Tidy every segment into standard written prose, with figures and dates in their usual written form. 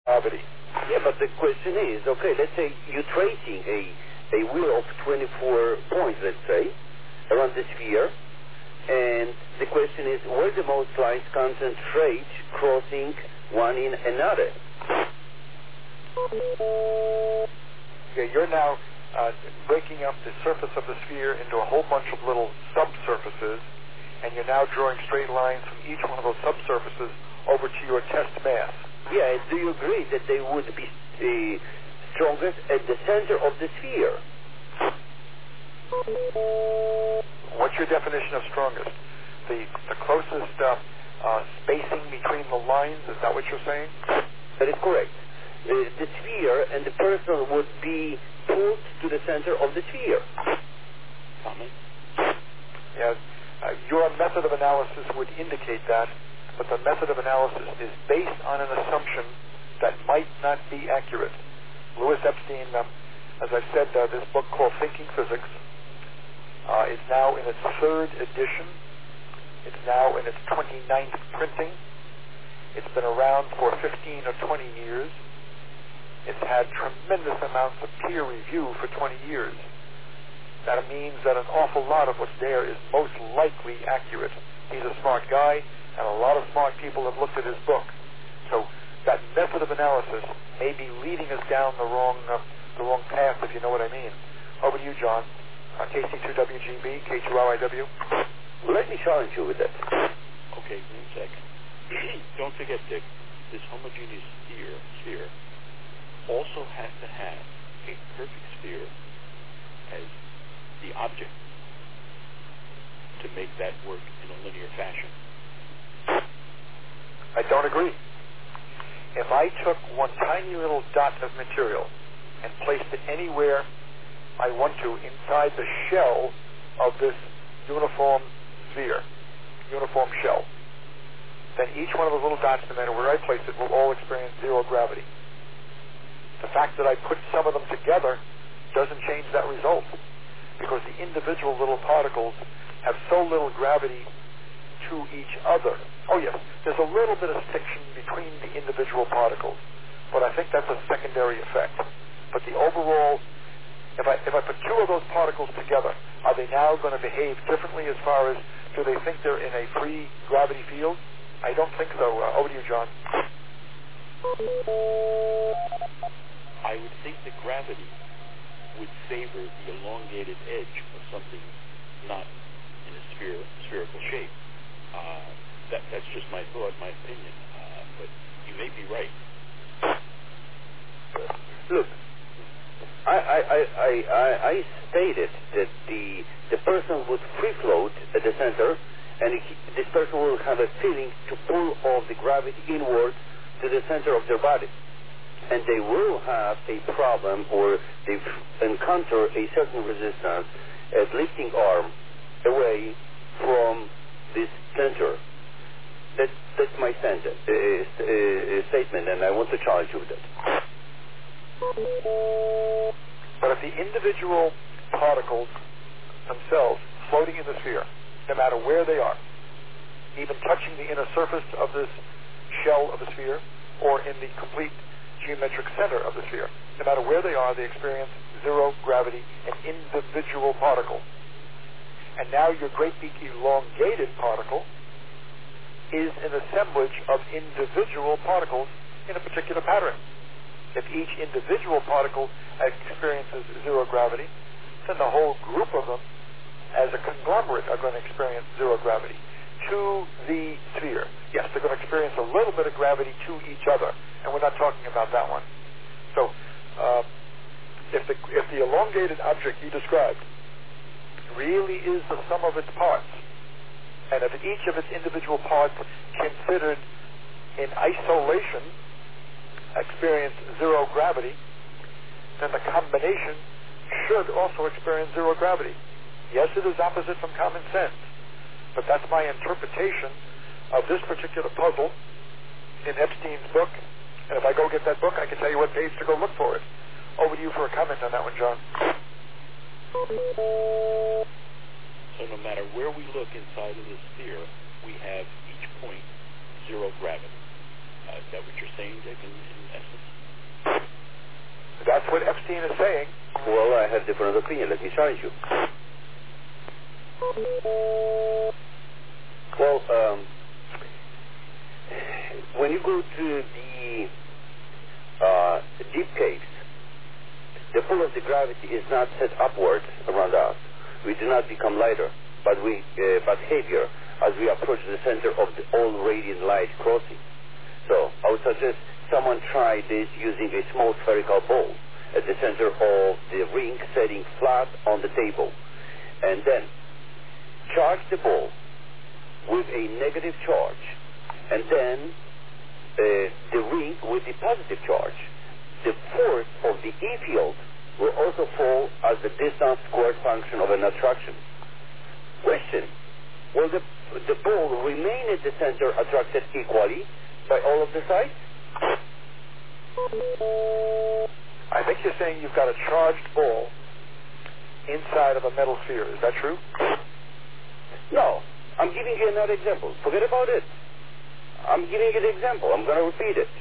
gravity. Yeah, but the question is, okay, let's say you're tracing a wheel of 24 points, let's say, around the sphere, and the question is, where the most lines concentrate crossing one in another? Okay, you're now breaking up the surface of the sphere into a whole bunch of little subsurfaces, and you're now drawing straight lines from each one of those subsurfaces over to your test mass. Yeah, do you agree that they would be strongest at the center of the sphere? What's your definition of strongest? The closest spacing between the lines, is that what you're saying? That is correct. The sphere and the person would be pulled to the center of the sphere. Comment? Yeah, your method of analysis would indicate that, but the method of analysis is based on an assumption that might not be accurate. Louis Epstein, as I've said, this book called Thinking Physics is now in its 3rd edition. It's now in its 29th printing. It's been around for 15 or 20 years. It's had tremendous amounts of peer review for 20 years. That means that an awful lot of what's there is most likely accurate. He's a smart guy, and a lot of smart people have looked at his book. So that method of analysis may be leading us down the wrong path, if you know what I mean. Over to you, John. KC2WGB, K2LIW. Let me challenge you with that. Okay, 1 second. Don't forget, Dick, this homogeneous sphere also has to have a perfect sphere as the object to make that work in a linear fashion. I don't agree. If I took one tiny little dot of material and placed it anywhere I want to inside the shell of this uniform sphere, uniform shell, then each one of those little dots, no matter where I place it, will all experience zero gravity. The fact that I put some of them together doesn't change that result, because the individual little particles have so little gravity to each other. Oh yes, there's a little bit of stiction between the individual particles, but I think that's a secondary effect. But the overall, if I put two of those particles together, are they now going to behave differently as far as, do they think they're in a free gravity field? I don't think so. Over to you, John. I would think that gravity would favor the elongated edge of something not in a spherical shape. That's just my thought, my opinion. But you may be right. Look, I stated that the person would free float at the center, and this person will have a feeling to pull all the gravity inward to the center of their body. And they will have a problem, or they encounter a certain resistance at lifting arm away from this center. That's my statement, and I want to challenge you with that. But if the individual particles themselves floating in the sphere, no matter where they are, even touching the inner surface of this shell of the sphere, or in the complete geometric center of the sphere, no matter where they are, they experience zero gravity, an individual particle. And now your great big elongated particle is an assemblage of individual particles in a particular pattern. If each individual particle experiences zero gravity, then the whole group of them as a conglomerate are going to experience zero gravity to the sphere. Yes, they're going to experience a little bit of gravity to each other, and we're not talking about that one. So if the elongated object you described really is the sum of its parts, and if each of its individual parts considered in isolation experience zero gravity, then the combination should also experience zero gravity. Yes, it is opposite from common sense, but that's my interpretation of this particular puzzle in Epstein's book. And if I go get that book, I can tell you what page to go look for it. Over to you for a comment on that one, John. So no matter where we look inside of the sphere, we have each point zero gravity. Is that what you're saying, Dick, in essence? what Epstein is saying. Well, I have different opinion. Let me challenge you. Well, when you go to the deep caves, the pull of the gravity is not set upwards around us. We do not become lighter, but heavier as we approach the center of the all radiant light crossing. So I would suggest someone try this using a small spherical ball at the center of the ring, setting flat on the table, and then charge the ball with a negative charge, and then the ring with the positive charge. The force of the E field will also fall as the distance squared function of an attraction. Question: will the ball remain at the center attracted equally by all of the sides? I think you're saying you've got a charged ball inside of a metal sphere. Is that true? No. I'm giving you another example. Forget about it. I'm giving you the example. I'm going to repeat it.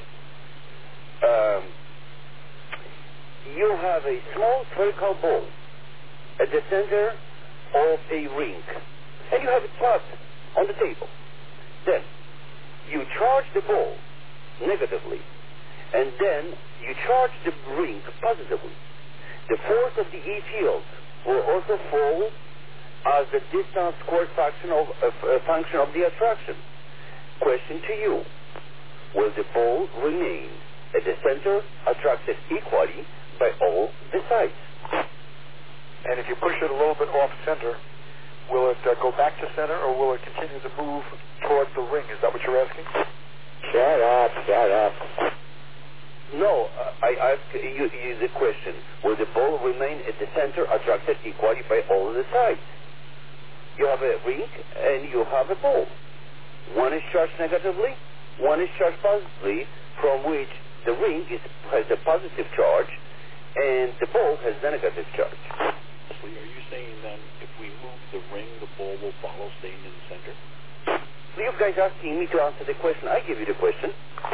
You have a small spherical ball at the center of a ring, and you have it flat on the table. Then you charge the ball negatively, and then you charge the ring positively. The force of the E field will also fall as the distance squared function of the attraction. Question to you: will the ball remain at the center attracted equally by all the sides? And if you push it a little bit off center, will it go back to center, or will it continue to move towards the ring? Is that what you're asking? Shut up. No, I ask you the question: will the ball remain at the center attracted equally by all the sides? You have a ring and you have a ball. One is charged negatively, one is charged positively, from which the ring has a positive charge and the ball has the negative charge. So are you saying then if we move the ring, the ball will follow staying in the center? So you guys asking me to answer the question. I give you the question.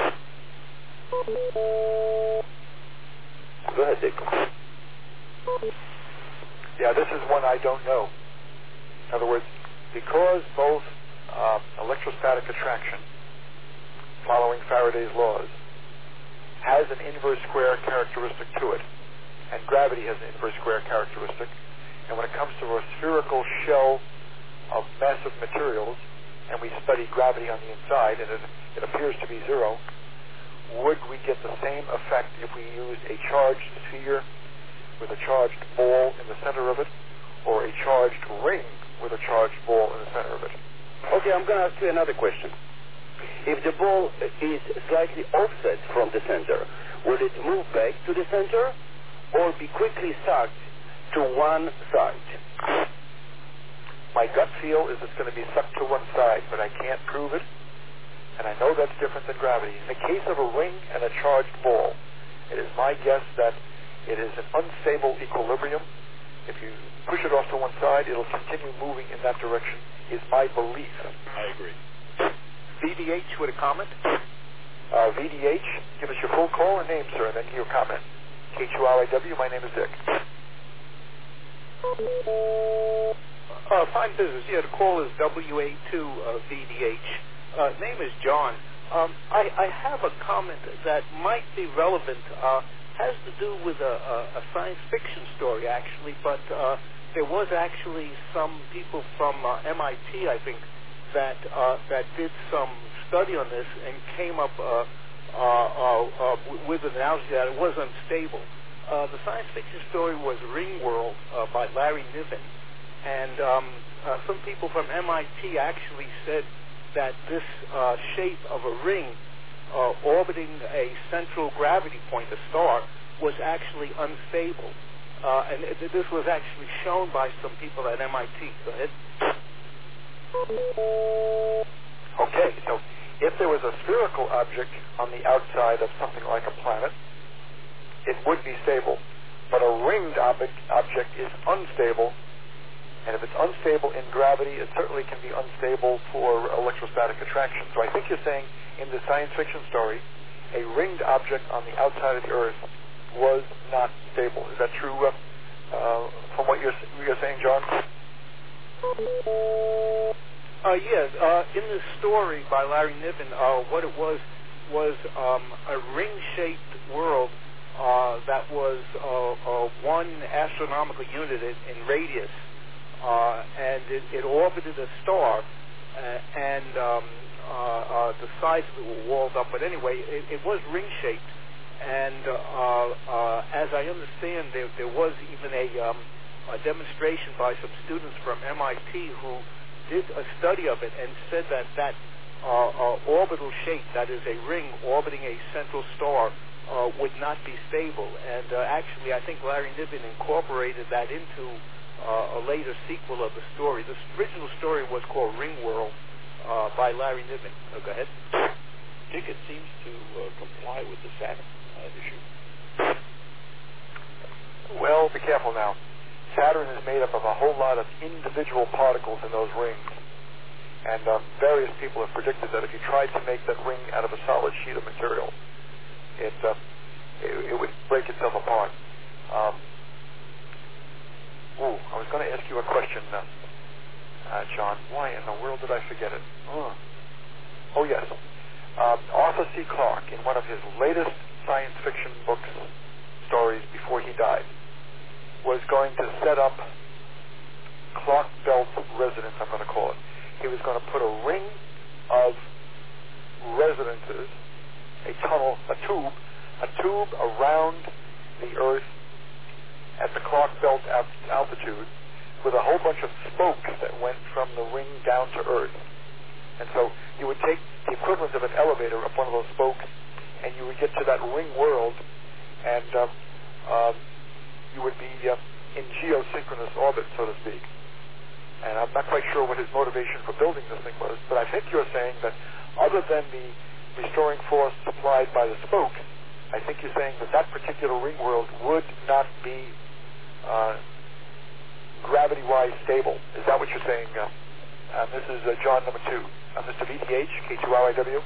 Go ahead, Dick. Yeah, this is one I don't know. In other words, because both electrostatic attraction, following Faraday's laws, has an inverse square characteristic to it, and gravity has an inverse square characteristic, and when it comes to a spherical shell of massive materials, and we study gravity on the inside, and it appears to be zero, would we get the same effect if we used a charged sphere with a charged ball in the center of it, or a charged ring with a charged ball in the center of it? Okay, I'm going to ask you another question. If the ball is slightly offset from the center, will it move back to the center or be quickly sucked to one side? My gut feel is it's going to be sucked to one side, but I can't prove it, and I know that's different than gravity. In the case of a ring and a charged ball, it is my guess that it is an unstable equilibrium. If you push it off to one side, it'll continue moving in that direction, is my belief. I agree. VDH with a comment. VDH, give us your full call and name, sir, and then your comment. KQRIW, my name is Dick. Fine business. Yeah, the call is WA2VDH. Name is John. I have a comment that might be relevant. Has to do with a science fiction story, actually, but there was actually some people from MIT, I think, that did some study on this and came up with an analogy that it was unstable. The science fiction story was Ringworld by Larry Niven, and some people from MIT actually said that this shape of a ring orbiting a central gravity point, a star, was actually unstable. And this was actually shown by some people at MIT. Go ahead. Okay, so if there was a spherical object on the outside of something like a planet, it would be stable. But a ringed object is unstable, and if it's unstable in gravity, it certainly can be unstable for electrostatic attraction. So I think you're saying in the science fiction story, a ringed object on the outside of the Earth was not stable. Is that true from what you're saying, John? In the story by Larry Niven, what it was a ring-shaped world that was one astronomical unit in radius, and it orbited a star, and the sides of it were walled up. But anyway, it was ring-shaped, and as I understand, there was even a demonstration by some students from MIT who did a study of it and said that orbital shape, that is a ring orbiting a central star, would not be stable. And actually, I think Larry Niven incorporated that into a later sequel of the story. The original story was called Ringworld by Larry Niven. Go ahead. Dick, it seems to comply with the Saturn issue. Well, be careful now. Saturn is made up of a whole lot of individual particles in those rings. And various people have predicted that if you tried to make that ring out of a solid sheet of material, it would break itself apart. I was going to ask you a question, John. Why in the world did I forget it? Oh, yes. Arthur C. Clarke, in one of his latest science fiction stories before he died, was going to set up Clark Belt residence, I'm going to call it. He was going to put a ring of residences, a tunnel, a tube around the Earth at the Clark Belt altitude with a whole bunch of spokes that went from the ring down to Earth. And so you would take the equivalent of an elevator up one of those spokes, and you would get to that ring world, and you would be in geosynchronous orbit, so to speak. And I'm not quite sure what his motivation for building this thing was, but I think you're saying that other than the restoring force supplied by the spokes, I think you're saying that particular ring world would not be gravity-wise stable. Is that what you're saying? This is John number 2. Mr. VTH, K2RIW.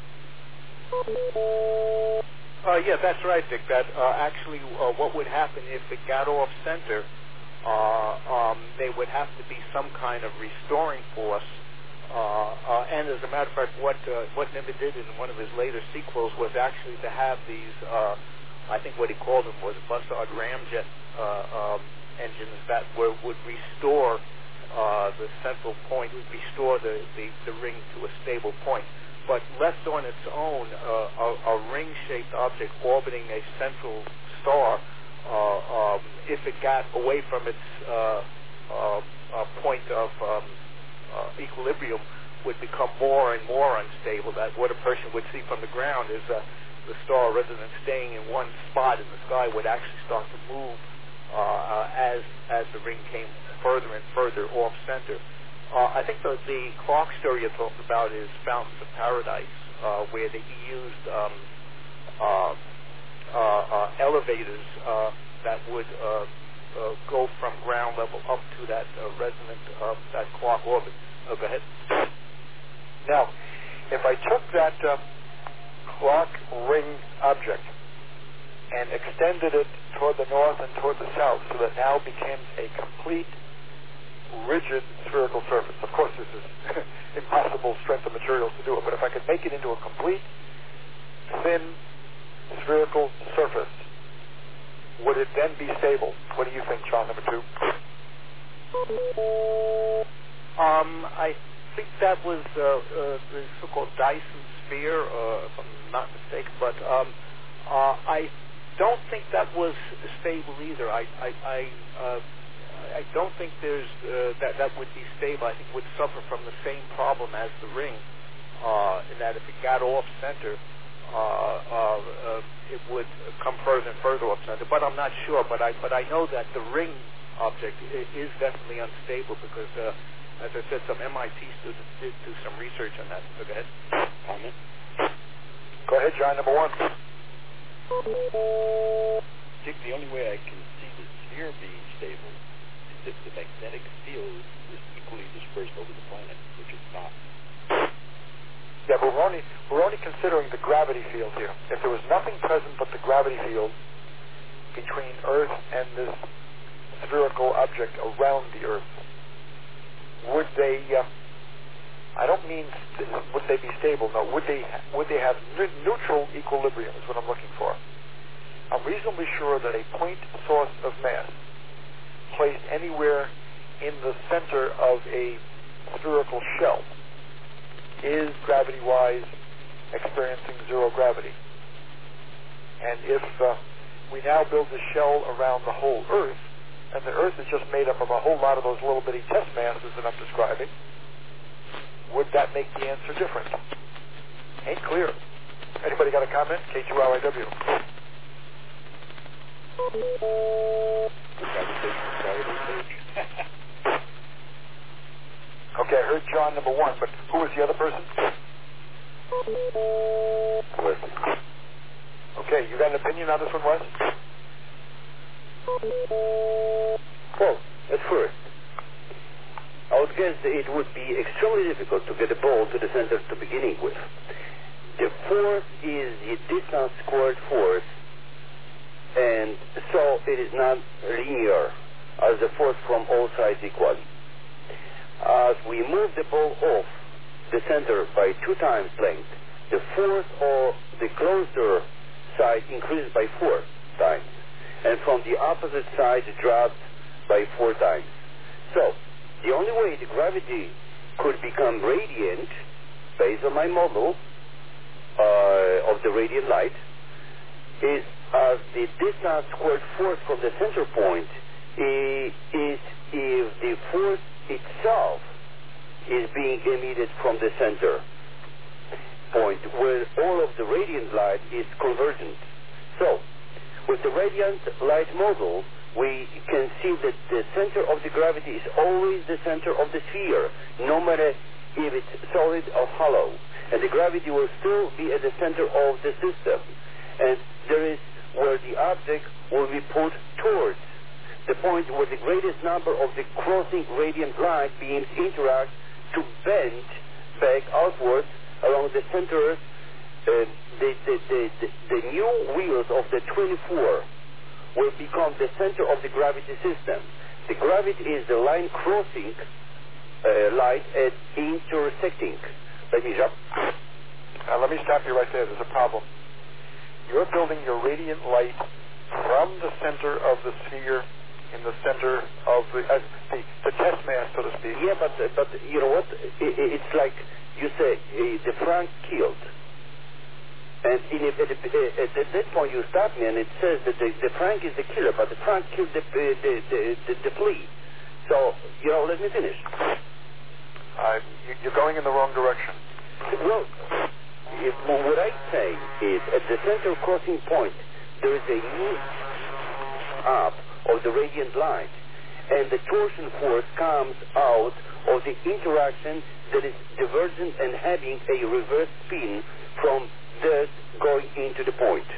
Yeah, that's right, Dick. That actually what would happen if it got off center, there would have to be some kind of restoring force. And as a matter of fact, what Niven did in one of his later sequels was actually to have these, I think what he called them was Bussard ramjet engines that would restore the central point, would restore the ring to a stable point. But left on its own, a ring-shaped object orbiting a central star, if it got away from its point of equilibrium, would become more and more unstable. That what a person would see from the ground is the star, rather than staying in one spot in the sky, would actually start to move as the ring came further and further off center. I think the Clarke story you talked about is Fountains of Paradise, where he used elevators that would go from ground level up to that resonant that Clarke orbit. Go ahead. Now, if I took that Clarke ring object and extended it toward the north and toward the south, so that now became a complete rigid spherical surface. Of course, this is impossible strength of materials to do it, but if I could make it into a complete, thin, spherical surface, would it then be stable? What do you think, John, number 2? I think that was the so-called Dyson sphere, if I'm not mistaken, but I don't think that was stable either. I don't think there's that would be stable. I think it would suffer from the same problem as the ring, in that if it got off center, it would come further and further off center. But I'm not sure. But I know that the ring object is definitely unstable because, as I said, some MIT students did do some research on that. So go ahead. Comment. Go ahead, John. Number 1. Dick, the only way I can see the sphere being stable is if the magnetic field is equally dispersed over the planet, which it's not. Yeah, but we're only considering the gravity field here. If there was nothing present but the gravity field, between Earth and this spherical object around the Earth, would they, I don't mean would they be stable, no, would they have neutral equilibrium is what I'm looking for. I'm reasonably sure that a point source of mass placed anywhere in the center of a spherical shell is gravity-wise experiencing zero gravity. And if we now build a shell around the whole Earth, and the Earth is just made up of a whole lot of those little bitty test masses that I'm describing, would that make the answer different? Ain't clear. Anybody got a comment? K2RIW. Okay, I heard John number one, but who was the other person? Okay, you got an opinion on this one, Wes? Well, at first, I would guess that it would be extremely difficult to get a ball to the center to beginning with. The force is the distance squared force, and so it is not linear as the force from all sides equal. As we move the ball off the center by 2 times length, the force of the closer side increases by 4 times, and from the opposite side it drops by 4 times. So, the only way the gravity could become radiant, based on my model of the radiant light, is as the distance squared force from the center point is if the force itself is being emitted from the center point, where all of the radiant light is convergent. So, with the radiant light model, we can see that the center of the gravity is always the center of the sphere, no matter if it's solid or hollow. And the gravity will still be at the center of the system. And there is where the object will be put towards the point where the greatest number of the crossing radiant light beams interact to bend back outwards along the center. The new wheels of the 24 will become the center of the gravity system. The gravity is the line crossing light at intersecting. Let me jump. Let me stop you right there. There's a problem. You're building your radiant light from the center of the sphere in the center of the test mass, so to speak. Yeah, but you know what? It's like you say, the Frank killed. And at that point you stop me and it says that the Frank is the killer, but the Frank killed the flea. So, you know, let me finish. You're going in the wrong direction. Well, what I say is at the center crossing point, there is a new up of the radiant light, and the torsion force comes out of the interaction that is divergent and having a reverse spin from this going into the point.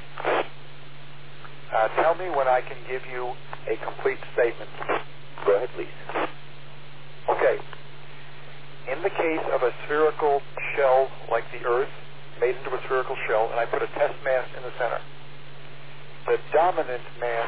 Tell me when I can give you a complete statement. Go ahead, please. Okay. In the case of a spherical shell like the Earth, made into a spherical shell, and I put a test mass in the center, the dominant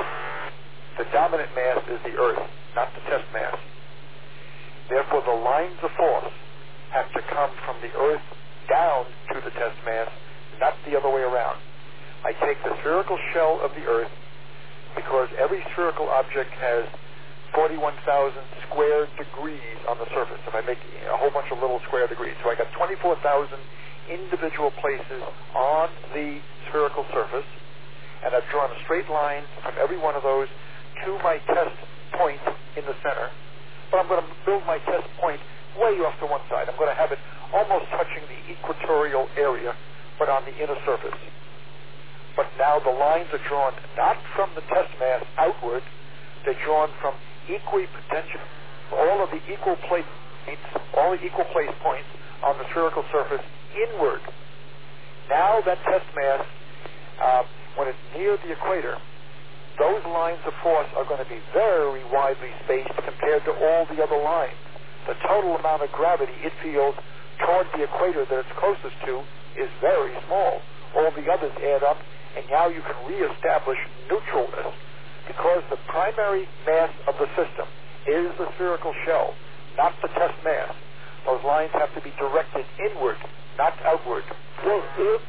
mass is the Earth, not the test mass. Therefore, the lines of force have to come from the Earth down to the test mass, not the other way around. I take the spherical shell of the Earth because every spherical object has 41,000 square degrees on the surface. If I make a whole bunch of little square degrees, so I got 24,000 individual places on the spherical surface, and I've drawn a straight line from every one of those to my test point in the center. But I'm going to build my test point way off to one side. I'm going to have it almost touching the equatorial area, but on the inner surface. But now the lines are drawn not from the test mass outward, they're drawn from equipotential, all of the equal place points on the spherical surface inward. Now that test mass, when it's near the equator, those lines of force are going to be very widely spaced compared to all the other lines. The total amount of gravity it feels toward the equator that it's closest to is very small. All the others add up, and now you can reestablish neutralness. because the primary mass of the system is the spherical shell, not the test mass, those lines have to be directed inward, not outward. Well, look,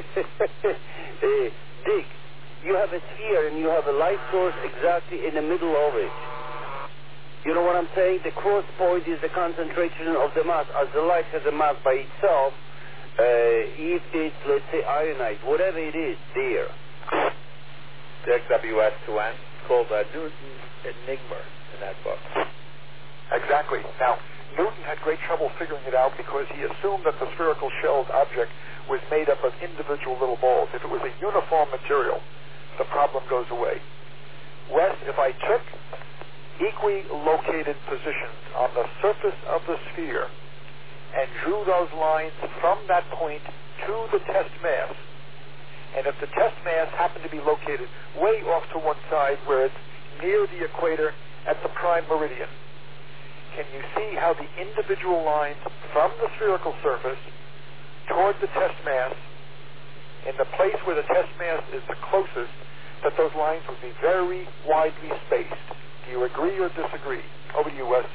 Dick, you have a sphere and you have a light source exactly in the middle of it. You know what I'm saying? The cross point is the concentration of the mass. As the light has a mass by itself, if it's, let's say, ionized, whatever it is, there. Dick, WS2N, called Newton Enigma in that book. Exactly. Now, Newton had great trouble figuring it out because he assumed that the spherical shelled object was made up of individual little balls. If it was a uniform material, the problem goes away. Wes, if I took equilocated positions on the surface of the sphere and drew those lines from that point to the test mass, and if the test mass happened to be located way off to one side where it's near the equator at the prime meridian, can you see how the individual lines from the spherical surface toward the test mass, in the place where the test mass is the closest, that those lines would be very widely spaced? Do you agree or disagree? Over to you, Wes.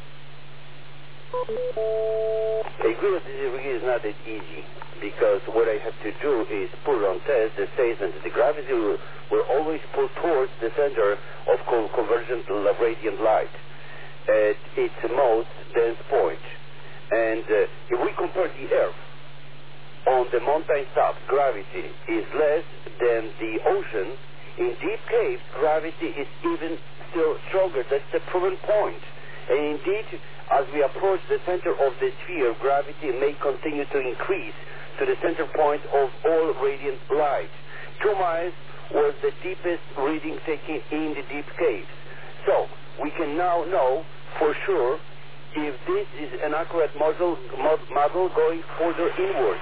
Agree or disagree is not that easy, because what I have to do is put on test the statement that the gravity will always pull towards the center of convergent radiant light at its most dense point. And if we compare the Earth on the mountain top, gravity is less than the ocean. In deep caves, gravity is even still stronger. That's the proven point. And indeed, as we approach the center of the sphere, gravity may continue to increase to the center point of all radiant light. 2 miles was the deepest reading taken in the deep caves. So, we can now know for sure if this is an accurate model going further inward.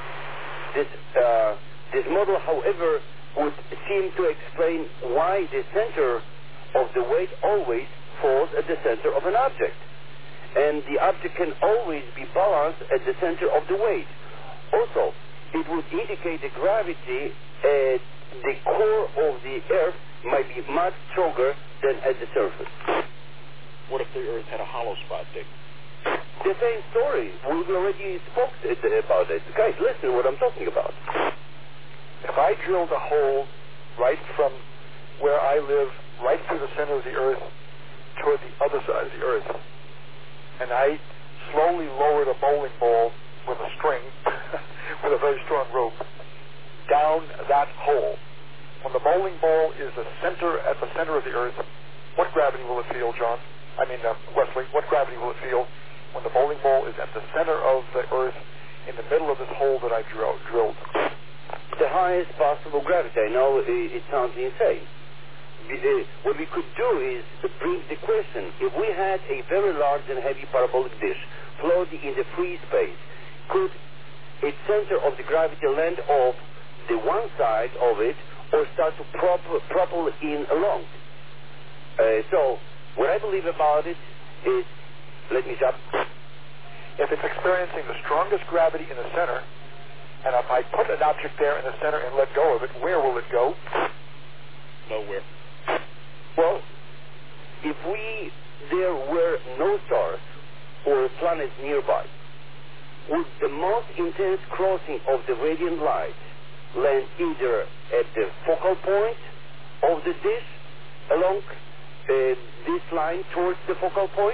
This model, however, would seem to explain why the center of the weight always falls at the center of an object. And the object can always be balanced at the center of the weight. Also, it would indicate the gravity at the core of the Earth might be much stronger than at the surface. What if the Earth had a hollow spot, Dick? The same story. We already spoke about it. Guys, listen to what I'm talking about. If I drilled a hole right from where I live, right through the center of the Earth, toward the other side of the Earth, and I slowly lowered a bowling ball with a string, with a very strong rope, down that hole, when the bowling ball is at the center of the Earth, what gravity will it feel, Wesley? What gravity will it feel when the bowling ball is at the center of the Earth, in the middle of this hole that I drilled? The highest possible gravity. I know it sounds insane. What we could do is bring the question: if we had a very large and heavy parabolic dish floating in the free space, could its center of the gravity land off the one side of it or start to propel in along? So what I believe about it is, let me stop. If it's experiencing the strongest gravity in the center, and if I put an object there in the center and let go of it, where will it go? Nowhere. Well, if there were no stars or planets nearby, would the most intense crossing of the radiant light land either at the focal point of the dish along this line towards the focal point?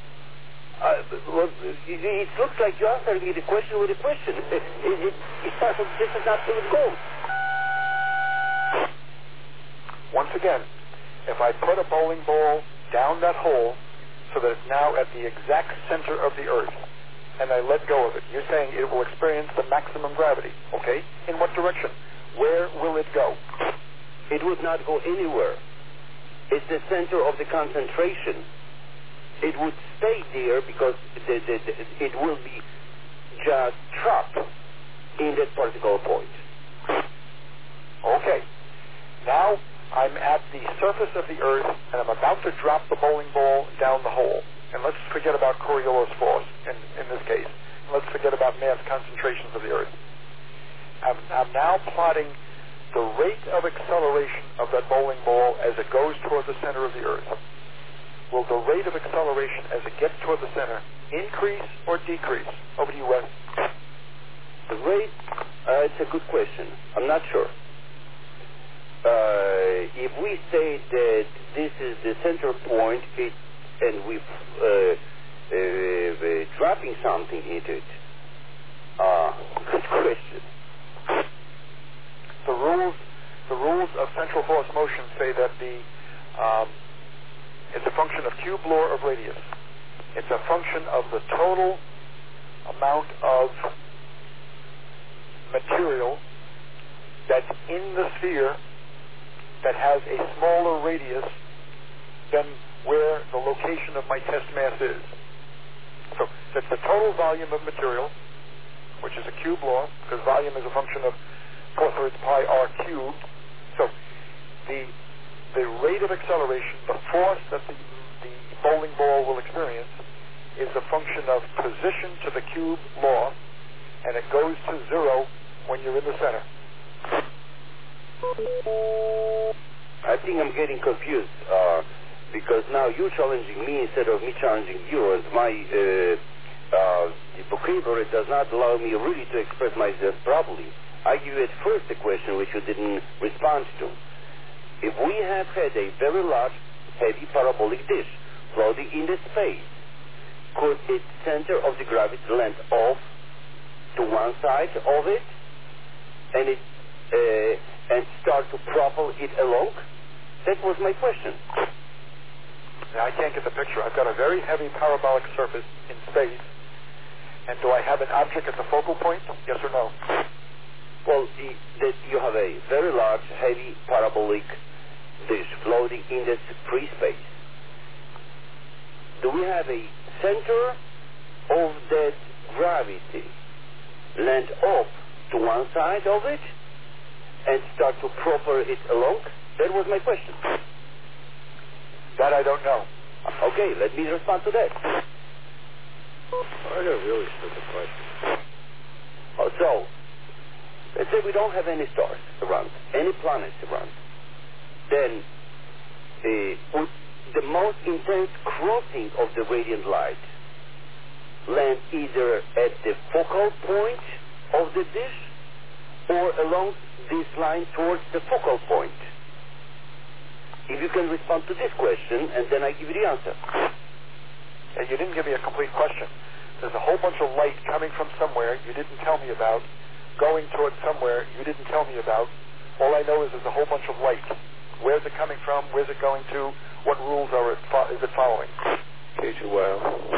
It looks like you're answering me the question with a question. This is not how it goes. Once again, if I put a bowling ball down that hole so that it's now at the exact center of the Earth, and I let go of it, you're saying it will experience the maximum gravity, okay? In what direction? Where will it go? It would not go anywhere. It's the center of the concentration. It would stay there because it will be just trapped in that particular point. Okay. Now I'm at the surface of the Earth, and I'm about to drop the bowling ball down the hole. And let's forget about Coriolis force in this case. Let's forget about mass concentrations of the Earth. I'm now plotting the rate of acceleration of that bowling ball as it goes toward the center of the Earth, will the rate of acceleration as it gets toward the center increase or decrease? Over to you, Wes. The rate, it's a good question. I'm not sure. If we say that this is the center point, and we're dropping something into it, good question. The rules of central force motion say that it's a function of cube law of radius. It's a function of the total amount of material that's in the sphere that has a smaller radius than where the location of my test mass is. So that's the total volume of material, which is a cube law, because volume is a function of 4/3 pi r cubed. So the rate of acceleration, the force that the bowling ball will experience, is a function of position to the cube law, and it goes to 0 when you're in the center. I think I'm getting confused because now you're challenging me instead of me challenging you, and my vocabulary does not allow me really to express myself properly. I give you at first a question which you didn't respond to. If we have had a very large, heavy parabolic dish floating in the space, could its center of the gravity land off to one side of it and start to propel it along? That was my question. Now, I can't get the picture. I've got a very heavy parabolic surface in space, and do I have an object at the focal point? Yes or no? Well, you have a very large, heavy parabolic dish floating in this free space. Do we have a center of that gravity land off to one side of it and start to propel it along? That was my question. That I don't know. Okay, let me respond to that. I got a really stupid question. So, let's say we don't have any stars around, any planets around. Then, would the most intense crossing of the radiant light land either at the focal point of the dish or along this line towards the focal point? If you can respond to this question, and then I give you the answer. And you didn't give me a complete question. There's a whole bunch of light coming from somewhere you didn't tell me about, going towards somewhere you didn't tell me about. All I know is there's a whole bunch of light. Where's it coming from? Where's it going to? What rules is it following? K2L.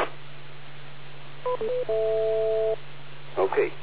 Okay.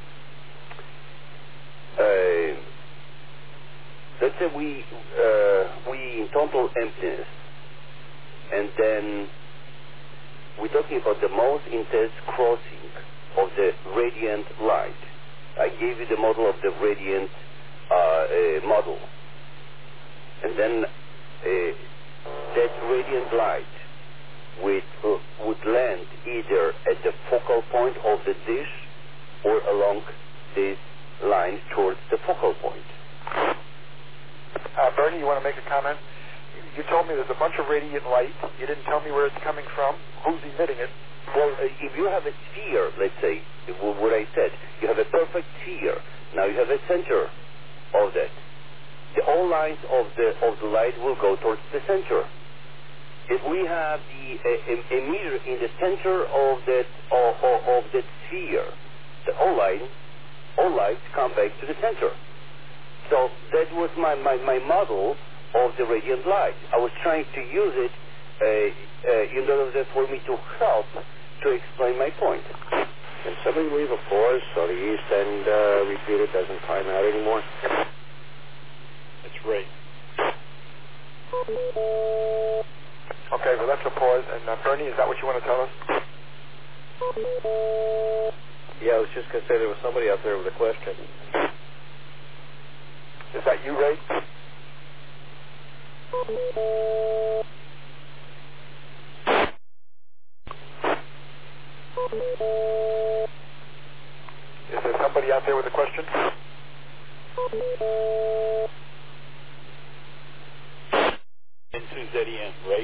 Let's say we in total emptiness, and then we're talking about the most intense crossing of the radiant light. I gave you the model of the radiant model, and then that radiant light would land either at the focal point of the dish or along this line towards the focal point. Bernie, you want to make a comment? You told me there's a bunch of radiant light. You didn't tell me where it's coming from. Who's emitting it? Well, if you have a sphere, let's say, what I said, you have a perfect sphere. Now you have a center of that. All lines of the light will go towards the center. If we have the emitter in the center of that sphere, all lights come back to the center. So that was my model of the radiant light. I was trying to use it in order for me to help to explain my point. Can somebody leave a pause so the East End repeater doesn't time out anymore? That's right. Okay, well, that's a pause. And Bernie, is that what you want to tell us? Yeah, I was just going to say there was somebody out there with a question. Is that you, Ray? Is there somebody out there with a question? into ZEM, right?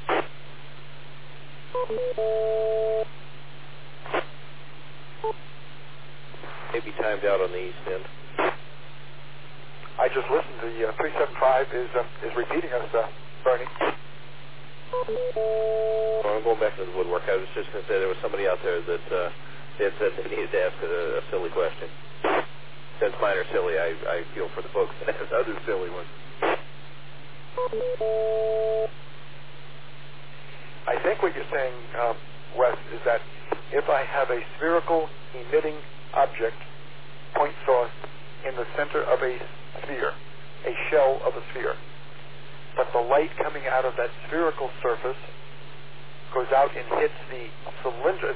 Maybe timed out on the east end. I just listened. The 375 is repeating us, Bernie. Well, I'm going back to the woodwork. I was just going to say there was somebody out there that had said they needed to ask a silly question. Since mine are silly, I feel for the folks that have other silly ones. I think what you're saying, Wes, is that if I have a spherical emitting object, point source, in the center of a sphere, a shell of a sphere, but the light coming out of that spherical surface goes out and hits the cylinder,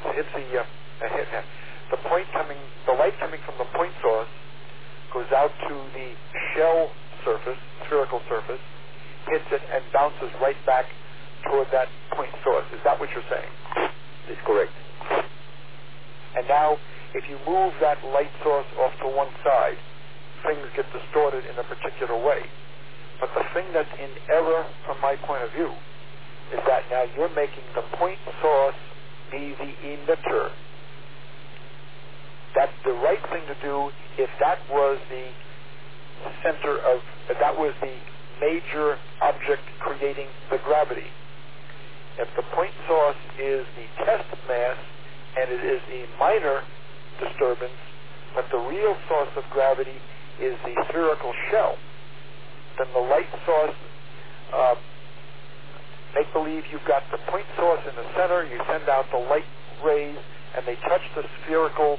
the light coming from the point source goes out to the shell surface, spherical surface, hits it and bounces right back toward that point source. Is that what you're saying? That's correct. And now, if you move that light source off to one side, things get distorted in a particular way. But the thing that's in error from my point of view is that now you're making the point source be the emitter. That's the right thing to do if that was the center of, if that was the major object creating the gravity. If the point source is the test mass and it is the minor disturbance, but the real source of gravity is the spherical shell, then the light source, make believe you've got the point source in the center, you send out the light rays, and they touch the spherical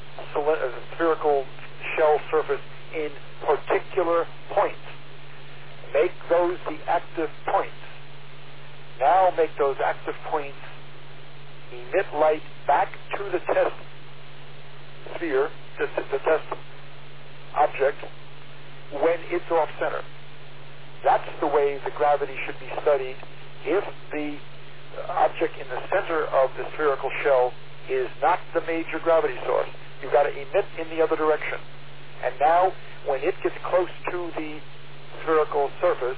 shell surface in particular points. Make those the active points. Now make those active points emit light back to the test sphere, the test object, when it's off center. That's the way the gravity should be studied if the object in the center of the spherical shell is not the major gravity source. You've got to emit in the other direction. And now, when it gets close to the spherical surface,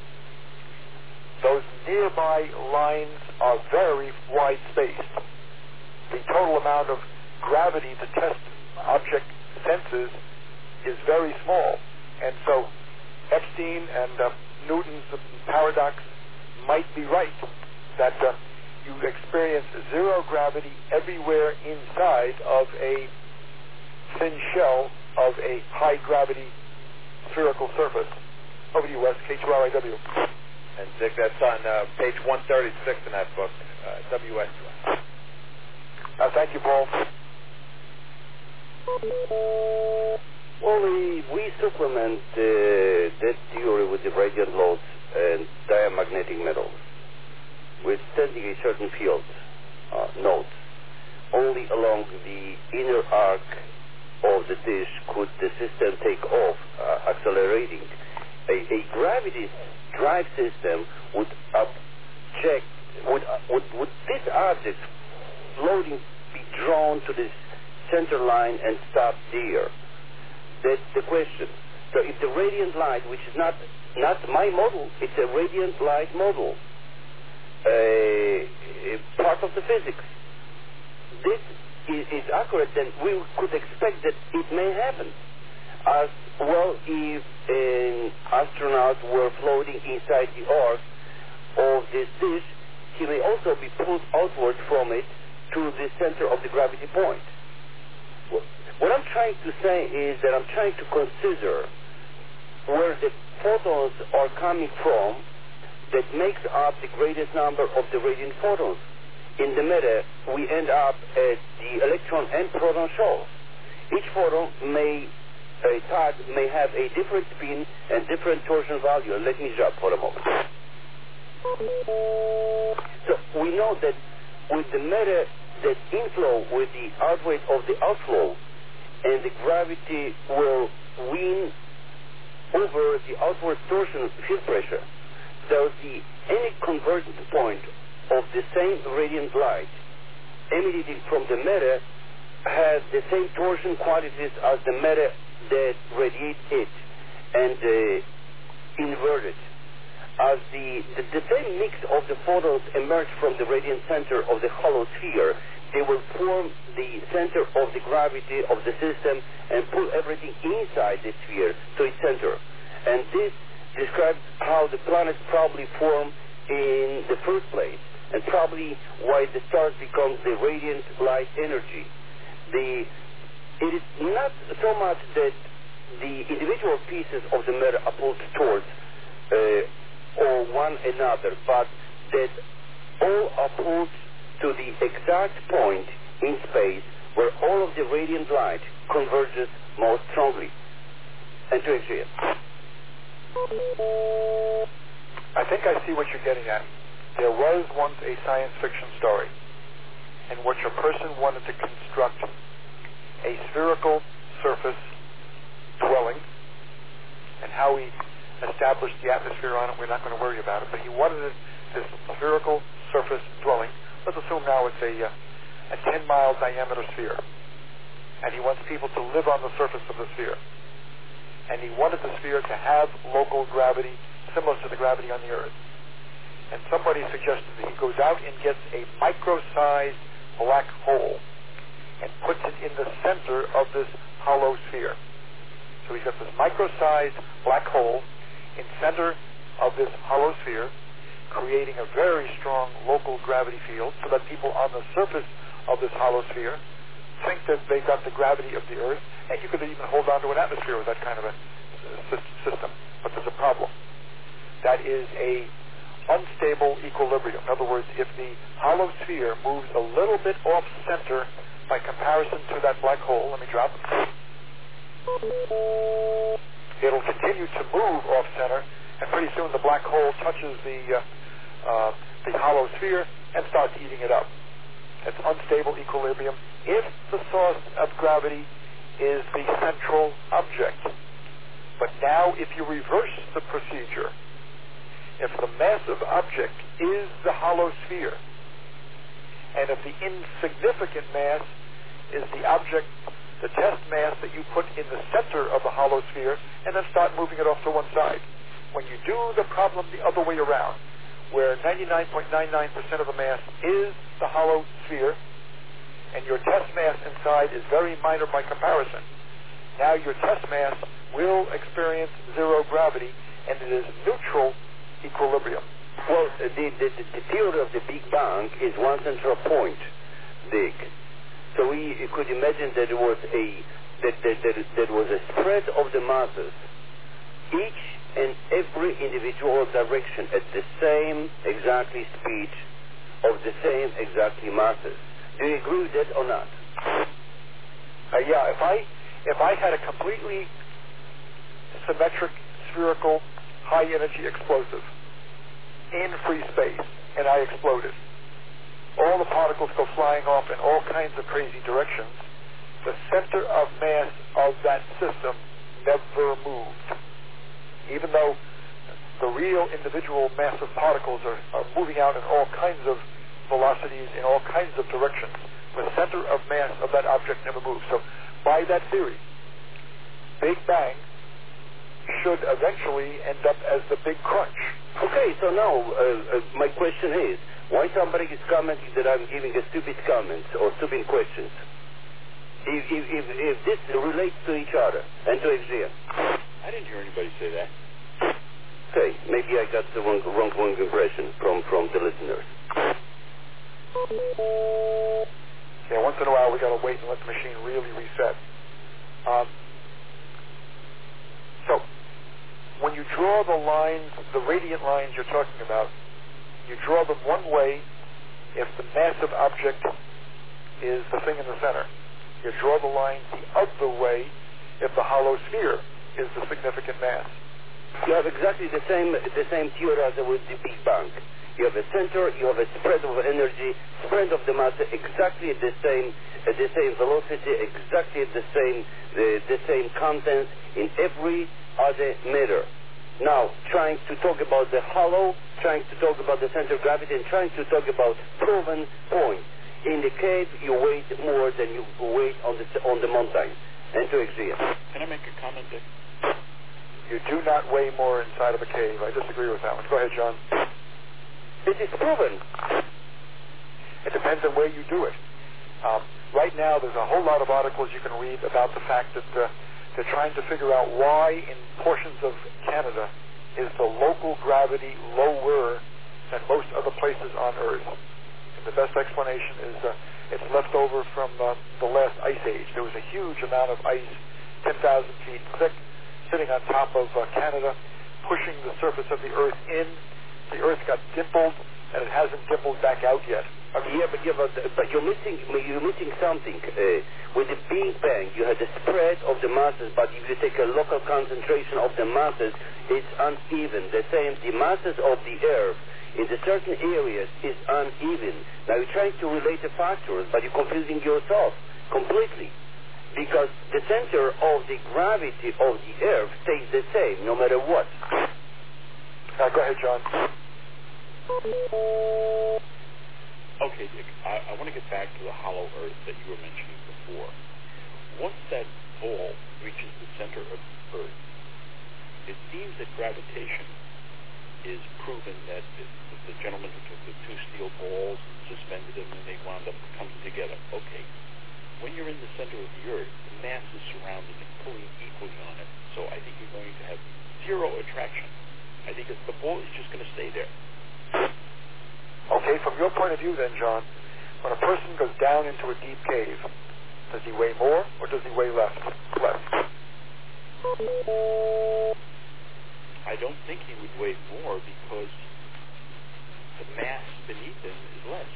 those nearby lines are very wide-spaced. The total amount of gravity the test object senses is very small. And so Epstein and Newton's paradox might be right, that you experience zero gravity everywhere inside of a thin shell of a high-gravity spherical surface. Over to you, Wes, K2RIW. And Dick, that's on page 136 in that book, WS. Thank you, Paul. Well, we supplement that theory with the radiant loads and diamagnetic metals, withstanding a certain field, nodes. Only along the inner arc of the dish could the system take off, accelerating. A gravity drive system would this object floating be drawn to this center line and stop there? That's the question. So if the radiant light, which is not my model, it's a radiant light model, part of the physics, this is accurate, then we could expect that it may happen. As well, if an astronaut were floating inside the arc of this dish, he may also be pulled outward from it to the center of the gravity point. What I'm trying to say is that I'm trying to consider where the photons are coming from that makes up the greatest number of the radiant photons. In the matter, we end up at the electron and proton shells. Each photon may have a different spin and different torsion value. Let me drop for a moment. So we know that with the matter, that inflow with the outweight of the outflow, and the gravity will win over the outward torsion field pressure. So any convergence point of the same radiant light emanating from the matter has the same torsion quantities as the matter that radiates it, and inverted. as the same mix of the photons emerge from the radiant center of the hollow sphere, they will form the center of the gravity of the system and pull everything inside the sphere to its center. And this describes how the planets probably form in the first place, and probably why the stars become the radiant light energy. It is not so much that the individual pieces of the matter are pulled towards or one another, but that all are pulled to the exact point in space where all of the radiant light converges most strongly. And to exist. I think I see what you're getting at. There was once a science fiction story in which a person wanted to construct a spherical surface dwelling, and how he established the atmosphere on it, we're not going to worry about it, but he wanted this spherical surface dwelling. Let's assume now it's a 10-mile diameter sphere, and he wants people to live on the surface of the sphere. And he wanted the sphere to have local gravity similar to the gravity on the Earth. And somebody suggested that he goes out and gets a micro-sized black hole and puts it in the center of this hollow sphere. So he's got this micro-sized black hole in center of this hollow sphere, creating a very strong local gravity field so that people on the surface of this hollow sphere think that they've got the gravity of the Earth, and you could even hold on to an atmosphere with that kind of a system. But there's a problem. That is a unstable equilibrium. In other words, if the hollow sphere moves a little bit off center by comparison to that black hole, let me drop it. It'll continue to move off center, and pretty soon the black hole touches the hollow sphere and starts eating it up. It's unstable equilibrium if the source of gravity is the central object. But now if you reverse the procedure, if the massive object is the hollow sphere, and if the insignificant mass is the object, the test mass that you put in the center of the hollow sphere, and then start moving it off to one side. When you do the problem the other way around, where 99.99% of the mass is the hollow sphere, and your test mass inside is very minor by comparison, now your test mass will experience zero gravity, and it is neutral equilibrium. Well, the theory of the Big Bang is one central point, Dick. So we could imagine that there was a spread of the masses, each and every individual direction at the same exactly speed of the same exactly masses. Do you agree with that or not? Yeah, if I had a completely symmetric, spherical, high-energy explosive in free space, and I exploded, all the particles go flying off in all kinds of crazy directions, the center of mass of that system never moved. Even though the real individual massive particles are moving out in all kinds of velocities, in all kinds of directions, the center of mass of that object never moves. So by that theory, Big Bang should eventually end up as the Big Crunch. Okay, so now my question is, why somebody is commenting that I'm giving a stupid comments or stupid questions? If this relates to each other and to XGM. I didn't hear anybody say that. Okay, maybe I got the wrong impression from the listeners. Yeah, once in a while we got to wait and let the machine really reset. So, when you draw the lines, the radiant lines you're talking about, you draw them one way if the massive object is the thing in the center. You draw the lines the other way if the hollow sphere is the significant mass. You have exactly the same theory as with the Big Bang. You have a center, you have a spread of energy, spread of the matter exactly at the same velocity, exactly at the same contents in every other matter. Now, trying to talk about the hollow, trying to talk about the center of gravity, and trying to talk about proven points. In the cave, you weight more than you weight on the mountain, and to exist. Can I make a comment there? You do not weigh more inside of a cave. I disagree with that one. Go ahead, John. It is proven. It depends on where you do it. Right now, there's a whole lot of articles you can read about the fact that they're trying to figure out why in portions of Canada is the local gravity lower than most other places on Earth. And the best explanation is it's left over from the last ice age. There was a huge amount of ice, 10,000 feet thick, sitting on top of Canada, pushing the surface of the Earth in. The Earth got dimpled, and it hasn't dimpled back out yet. But you're missing something. With the Big Bang, you had the spread of the masses, but if you take a local concentration of the masses, it's uneven. The same, the masses of the Earth in the certain areas is uneven. Now you're trying to relate the factors, but you're confusing yourself completely. Because the center of the gravity of the Earth stays the same, no matter what. Go ahead, John. Okay, Dick, I want to get back to the hollow Earth that you were mentioning before. Once that ball reaches the center of the Earth, it seems that gravitation is proven that the gentleman who took the two steel balls and suspended them and they wound up coming together. Okay, when you're in the center of the Earth, the mass is surrounded and pulling equally on it, so I think you're going to have zero attraction. I think the ball is just going to stay there. Okay, from your point of view then, John, when a person goes down into a deep cave, does he weigh more or does he weigh less? I don't think he would weigh more because the mass beneath him is less.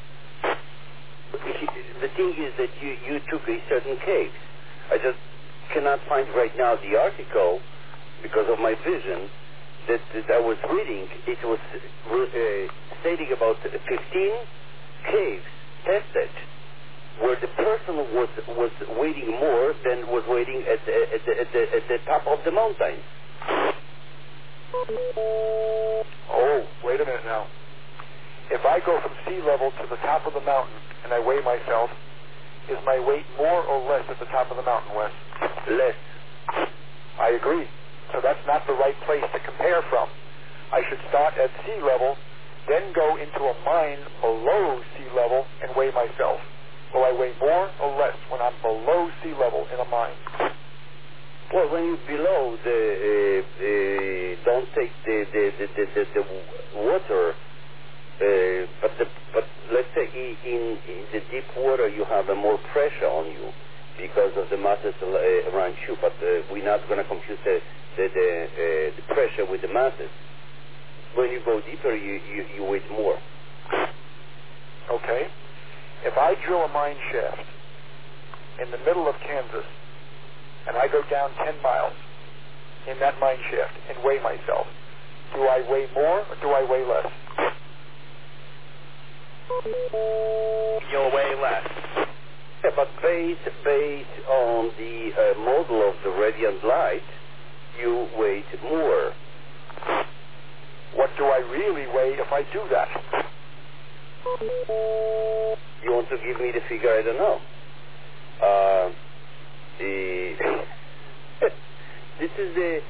The thing is that you took a certain cave. I just cannot find right now the article because of my vision that I was reading. It was stating about 15 caves tested where the person was weighing more than was weighing at the top of the mountain. Oh, wait a minute now. If I go from sea level to the top of the mountain and I weigh myself, is my weight more or less at the top of the mountain, Wes? Less. I agree. So that's not the right place to compare from. I should start at sea level, then go into a mine below sea level and weigh myself. Will I weigh more or less when I'm below sea level in a mine? Well, when you're below don't take the water, but let's say in the deep water you have more pressure on you because of the masses around you. But we're not going to compute the pressure with the masses. When you go deeper, you weight more. Okay. If I drill a mine shaft in the middle of Kansas and I go down 10 miles in that mine shaft and weigh myself, do I weigh more or do I weigh less? You'll weigh less. Yeah, but based on the model of the radiant light, you weight more. What do I really weigh if I do that? You want to give me the figure? I don't know. This is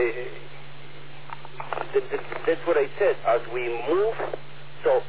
that's what I said. As we move, so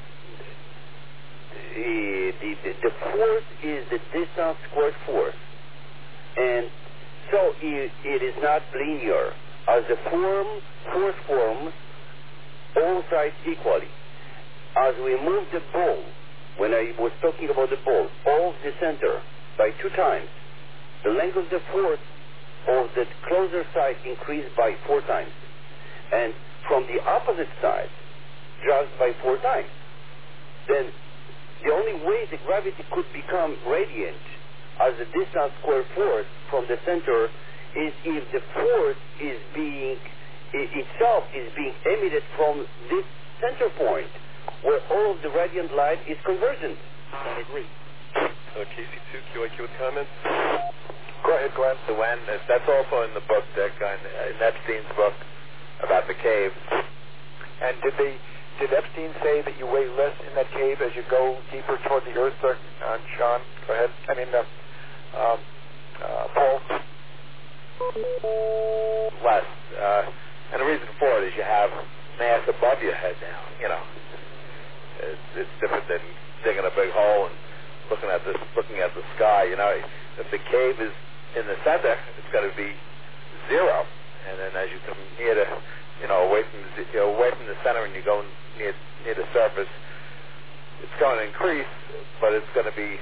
the force is the distance squared force, and so it is not linear. As the force forms all sides equally. As we move the ball, when I was talking about the ball, off the center by 2 times, the length of the force of the closer side increased by 4 times. And from the opposite side, just by 4 times. Then the only way the gravity could become radiant as the distance squared force from the center is if the force is itself is being emitted from this center point where all of the radiant light is convergent. I agree. KC2, QIQ with comments? Go ahead, Glenn. So that's also in the book, Dick, in Epstein's book about the cave. And did Epstein say that you weigh less in that cave as you go deeper toward the earth, John? Go ahead. Paul? less. And the reason for it is you have mass above your head now. You know, it's different than digging a big hole and looking at the sky. You know, if the cave is in the center, it's got to be zero. And then as you come near the, away from the center and you go near the surface, it's going to increase, but it's going to be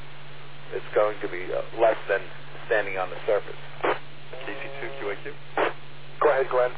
less than standing on the surface. KC2QAQ. Go ahead, Glenn.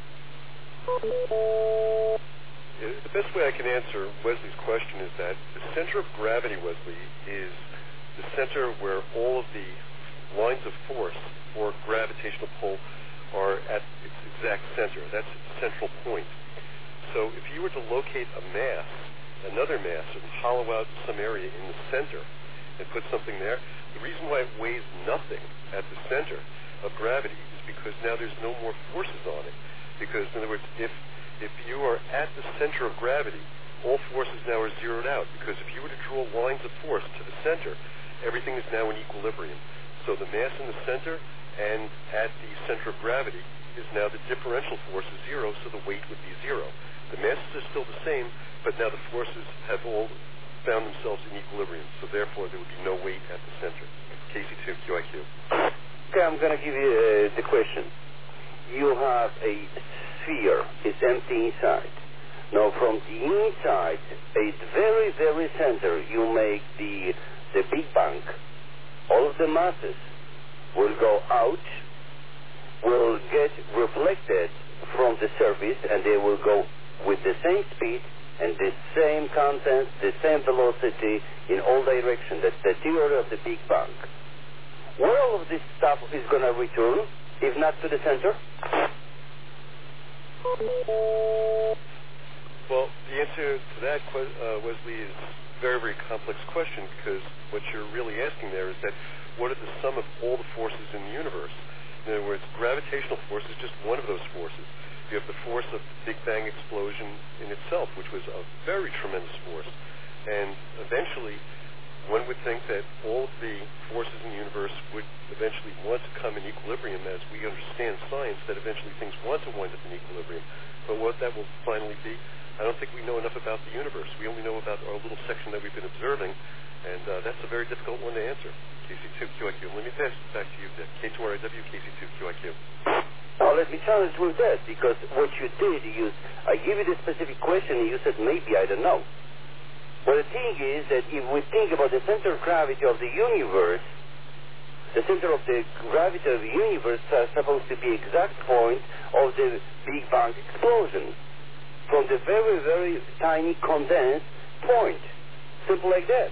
The best way I can answer Wesley's question is that the center of gravity, Wesley, is the center where all of the lines of force or gravitational pull are at its exact center. That's its central point. So if you were to locate another mass, and hollow out some area in the center and put something there, the reason why it weighs nothing at the center of gravity is because now there's no more forces on it. Because, in other words, if you are at the center of gravity, all forces now are zeroed out. Because if you were to draw lines of force to the center, everything is now in equilibrium. So the mass in the center and at the center of gravity is now the differential force is zero, so the weight would be zero. The masses are still the same, but now the forces have all found themselves in equilibrium. So therefore, there would be no weight at the center. KC2QIQ. Okay, I'm going to give you the question. You have a sphere. It's empty inside. Now, from the inside, at very, very center, you make the Big Bang. All of the masses will go out, will get reflected from the surface, and they will go with the same speed and the same content, the same velocity in all directions. That's the theory of the Big Bang. Where all of this stuff is going to return, if not to the center? Well, the answer to that, Wesley, is a very, very complex question, because what you're really asking there is that what are the sum of all the forces in the universe? In other words, gravitational force is just one of those forces. You have the force of the Big Bang explosion in itself, which was a very tremendous force. And eventually, one would think that all of the forces in the universe would eventually want to come in equilibrium, as we understand science, that eventually things want to wind up in equilibrium. But what that will finally be, I don't think we know enough about the universe. We only know about our little section that we've been observing, and that's a very difficult one to answer. KC2QIQ. Let me pass it back to you, Dick. K2RIW, KC2QIQ. Now, let me challenge with that, because what you did, I give you the specific question, and you said maybe, I don't know. Well, the thing is that if we think about the center of gravity of the universe, the center of the gravity of the universe is supposed to be exact point of the Big Bang explosion, from the very, very tiny condensed point. Simple like that.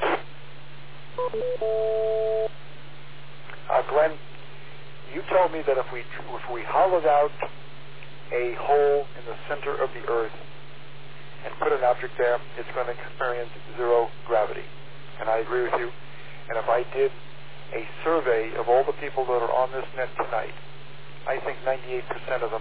Glenn, you told me that if we hollowed out a hole in the center of the Earth and put an object there, it's going to experience zero gravity. And I agree with you. And if I did a survey of all the people that are on this net tonight, I think 98% of them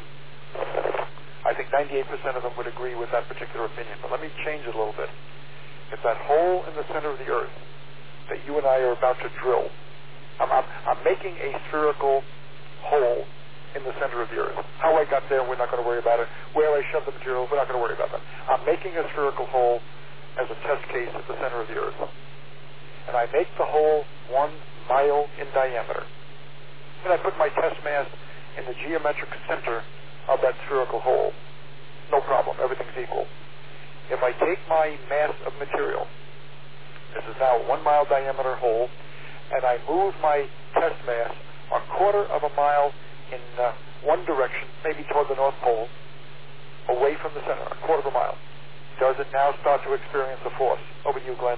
would agree with that particular opinion. But let me change it a little bit. If that hole in the center of the Earth that you and I are about to drill, I'm making a spherical hole in the center of the Earth. How I got there, we're not going to worry about it. Where I shoved the material, we're not going to worry about that. I'm making a spherical hole as a test case at the center of the Earth. And I make the hole 1 mile in diameter. And I put my test mass in the geometric center of that spherical hole. No problem. Everything's equal. If I take my mass of material, this is now a 1 mile diameter hole, and I move my test mass 1/4 of a mile in one direction, maybe toward the North Pole, away from the center, 1/4 of a mile, does it now start to experience a force? Over to you, Glenn.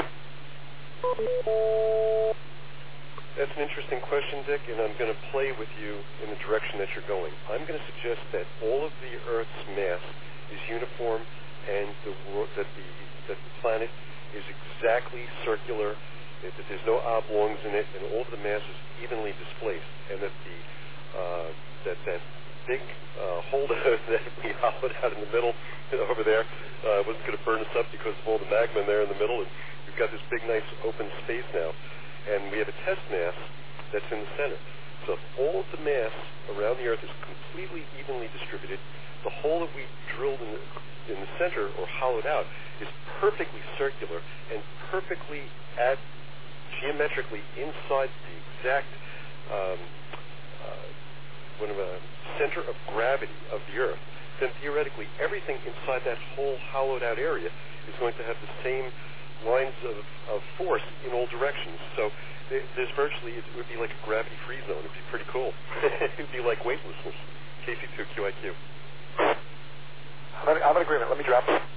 That's an interesting question, Dick, and I'm going to play with you in the direction that you're going. I'm going to suggest that all of the Earth's mass is uniform, and that the planet is exactly circular, that there's no oblongs in it, and all of the mass is evenly displaced, and that that big hole that we hollowed out in the middle over there wasn't going to burn us up because of all the magma in there in the middle, and we've got this big, nice open space now. And we have a test mass that's in the center. So if all of the mass around the Earth is completely evenly distributed, the hole that we drilled in the center or hollowed out is perfectly circular and perfectly geometrically inside the exact center of gravity of the Earth, then theoretically everything inside that whole hollowed out area is going to have the same lines of force in all directions. So there's virtually, it would be like a gravity-free zone. It would be pretty cool. It would be like weightlessness. KC2QIQ. I'm in agreement. Let me drop it.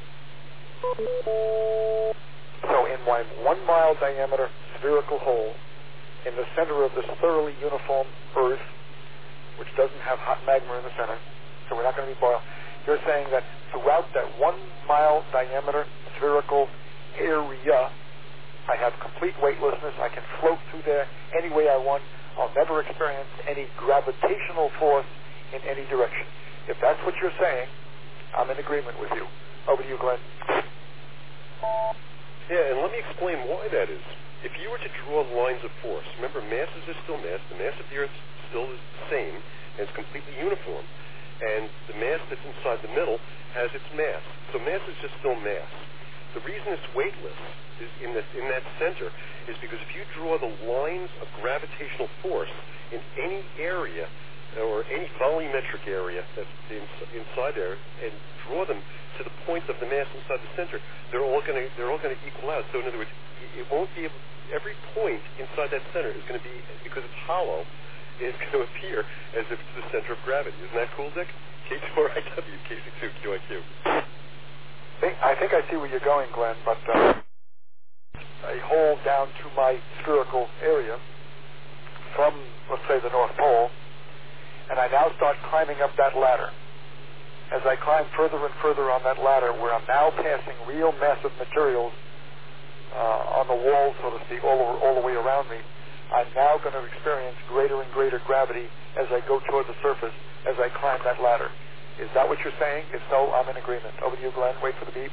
So in my 1 mile diameter spherical hole in the center of this thoroughly uniform Earth, which doesn't have hot magma in the center, so we're not going to be boiled, you're saying that throughout that 1 mile diameter spherical area, I have complete weightlessness. I can float through there any way I want. I'll never experience any gravitational force in any direction. If that's what you're saying, I'm in agreement with you. Over to you, Glenn. Yeah, and let me explain why that is. If you were to draw lines of force, remember, masses are still mass. The mass of the Earth still is the same, and it's completely uniform. And the mass that's inside the middle has its mass. So mass is just still mass. The reason it's weightless is in that center is because if you draw the lines of gravitational force in any area or any volumetric area that's inside there and draw them to the point of the mass inside the center, they're all going to equal out. So in other words, it won't be able, every point inside that center is going to be, because it's hollow, it's going to appear as if it's the center of gravity. Isn't that cool, Dick? K2RIW, KC2QIQ. I think I see where you're going, Glenn, but a hole down to my spherical area from, let's say, the North Pole, and I now start climbing up that ladder. As I climb further and further on that ladder, where I'm now passing real massive materials on the wall, so to speak, all the way around me, I'm now going to experience greater and greater gravity as I go toward the surface, as I climb that ladder. Is that what you're saying? If so, I'm in agreement. Over to you, Glenn. Wait for the beep.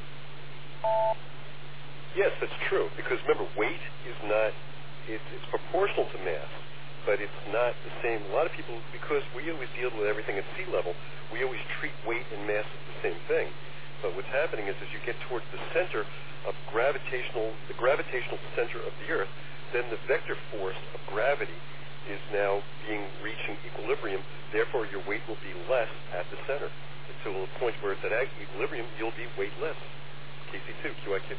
Yes, that's true. Because remember, weight is not, it's proportional to mass, but it's not the same. A lot of people, because we always deal with everything at sea level, we always treat weight and mass as the same thing. But what's happening is as you get towards the center of the gravitational center of the Earth, then the vector force of gravity is now reaching equilibrium. Therefore, your weight will be less at the center. Until the point where it's at equilibrium, you'll be weightless. KC2QIQ.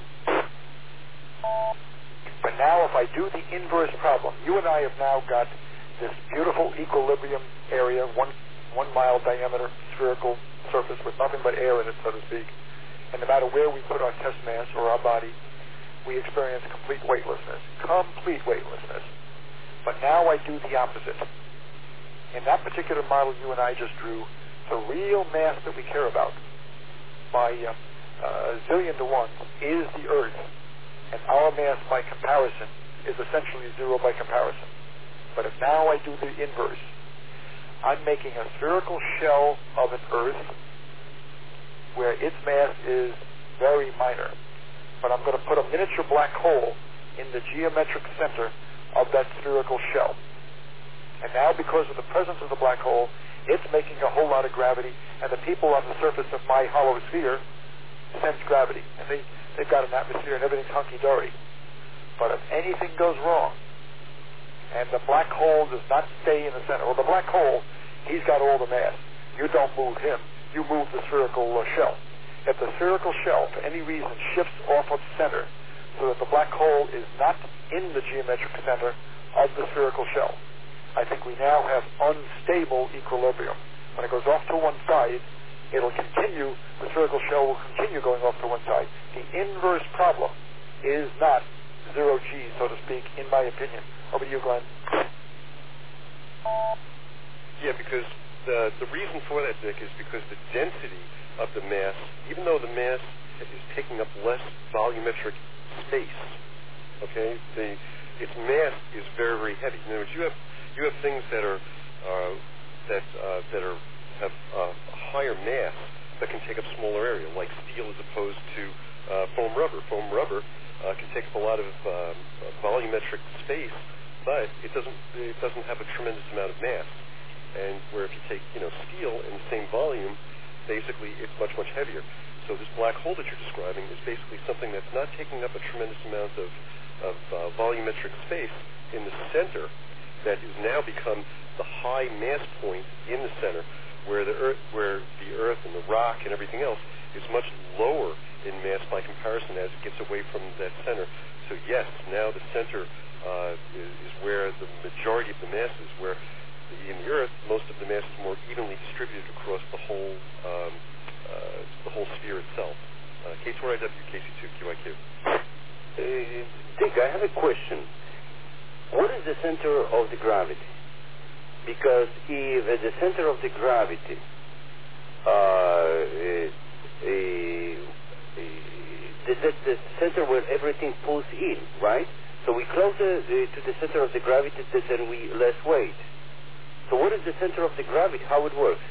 But now if I do the inverse problem, you and I have now got this beautiful equilibrium area, 1 mile diameter spherical surface with nothing but air in it, so to speak. And no matter where we put our test mass or our body, we experience complete weightlessness. Complete weightlessness. But now I do the opposite. In that particular model you and I just drew, the real mass that we care about by a zillion to one is the Earth. And our mass by comparison is essentially zero by comparison. But if now I do the inverse, I'm making a spherical shell of an Earth where its mass is very minor. But I'm going to put a miniature black hole in the geometric center of that spherical shell. And now, because of the presence of the black hole, it's making a whole lot of gravity, and the people on the surface of my hollow sphere sense gravity. And they've got an atmosphere and everything's hunky-dory. But if anything goes wrong, and the black hole does not stay in the center, well, the black hole, he's got all the mass. You don't move him. You move the spherical shell. If the spherical shell, for any reason, shifts off of center, so that the black hole is not in the geometric center of the spherical shell, I think we now have unstable equilibrium. When it goes off to one side, it'll continue, the spherical shell will continue going off to one side. The inverse problem is not zero G, so to speak, in my opinion. Over to you, Glenn. Yeah, because the reason for that, Dick, is because the density of the mass, even though the mass is taking up less volumetric space, okay, its mass is very, very heavy. In other words, you have things that have higher mass that can take up smaller area, like steel as opposed to foam rubber. Foam rubber can take up a lot of volumetric space but it doesn't have a tremendous amount of mass. And where if you take steel in the same volume, basically it's much heavier. So this black hole that you're describing is basically something that's not taking up a tremendous amount of volumetric space in the center, that has now become the high mass point in the center, where the Earth and the rock and everything else is much lower in mass by comparison as it gets away from that center. So yes, now the center is where the majority of the mass is, where in the Earth most of the mass is more evenly distributed across the whole sphere itself. K2RIW, KC2QIQ. Dick, I have a question. What is the center of the gravity? Because if at the center of the gravity, the center where everything pulls in, right? So we closer to the center of the gravity, then we less weight. So what is the center of the gravity? How it works?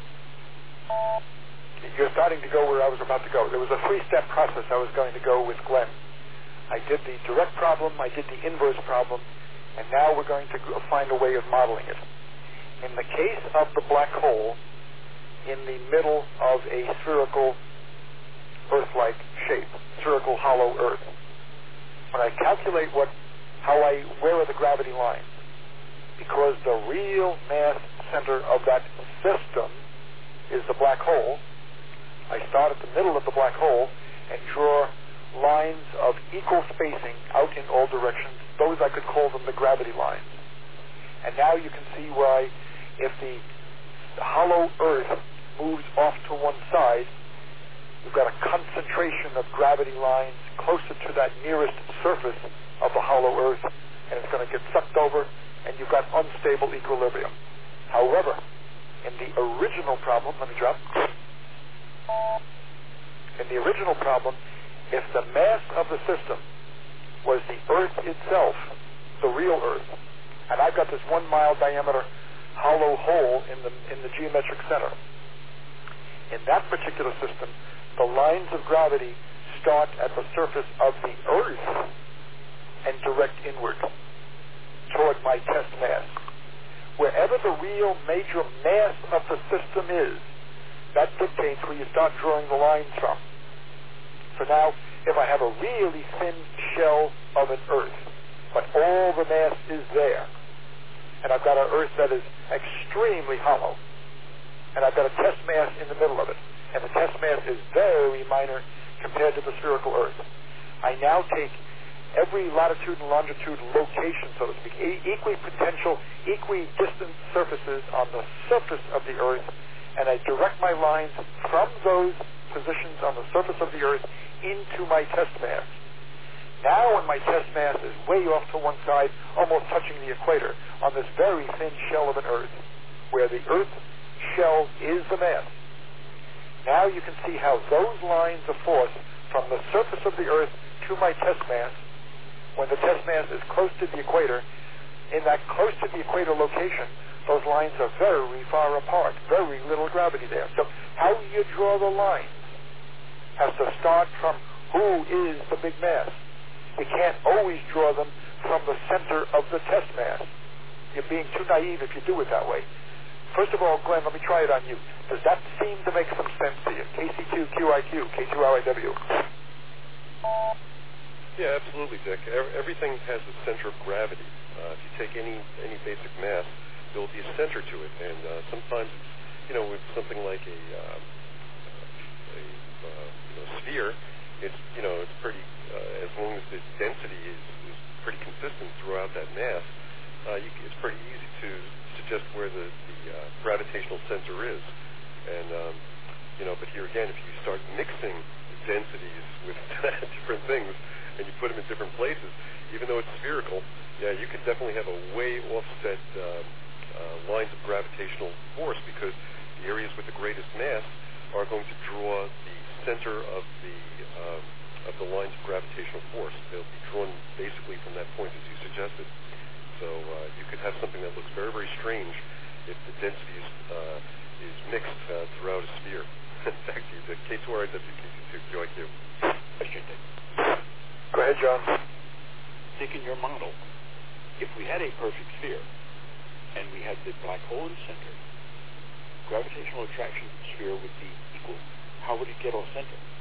You're starting to go where I was about to go. There was a three-step process I was going to go with Glenn. I did the direct problem, I did the inverse problem, and now we're going to find a way of modeling it. In the case of the black hole, in the middle of a spherical Earth-like shape, spherical hollow Earth, when I calculate where are the gravity lines, because the real mass center of that system is the black hole, I start at the middle of the black hole and draw lines of equal spacing out in all directions. Those I could call them the gravity lines. And now you can see why, if the hollow Earth moves off to one side, you've got a concentration of gravity lines closer to that nearest surface of the hollow Earth, and it's going to get sucked over, and you've got unstable equilibrium. However, in the original problem, let me drop. In the original problem, if the mass of the system was the Earth itself, the real Earth, and I've got this 1 mile diameter hollow hole in the geometric center, in that particular system, the lines of gravity start at the surface of the Earth and direct inward toward my test mass. Wherever the real major mass of the system is, that dictates where you start drawing the lines from. So now, if I have a really thin shell of an Earth, but all the mass is there, and I've got an Earth that is extremely hollow, and I've got a test mass in the middle of it, and the test mass is very minor compared to the spherical Earth, I now take every latitude and longitude location, so to speak, equipotential, equidistant surfaces on the surface of the Earth, and I direct my lines from those positions on the surface of the Earth into my test mass. Now when my test mass is way off to one side, almost touching the equator, on this very thin shell of an Earth, where the Earth shell is the mass, now you can see how those lines of force from the surface of the Earth to my test mass, when the test mass is close to the equator, in that close to the equator location, those lines are very far apart, very little gravity there. So how you draw the lines has to start from who is the big mass. You can't always draw them from the center of the test mass. You're being too naive if you do it that way. First of all, Glenn, let me try it on you. Does that seem to make some sense to you? KC2QIQ, K2RIW. Yeah, absolutely, Dick. Everything has a center of gravity. If you take any basic mass, there will be a center to it, and sometimes it's, with something like a sphere, it's pretty as long as the density is pretty consistent throughout that mass, it's pretty easy to suggest where the gravitational center is, and but here again, if you start mixing densities with different things and you put them in different places, even though it's spherical, yeah, you could definitely have a way offset lines of gravitational force, because the areas with the greatest mass are going to draw the center of the lines of gravitational force. They'll be drawn basically from that point, as you suggested. So you could have something that looks very, very strange if the density is mixed throughout a sphere. Back to you, Dick. K2RIW, KC2QIQ. Go ahead, John. Dick, in your model, if we had a perfect sphere and we had the black hole in the center, gravitational attraction sphere would be equal. How would it get off center?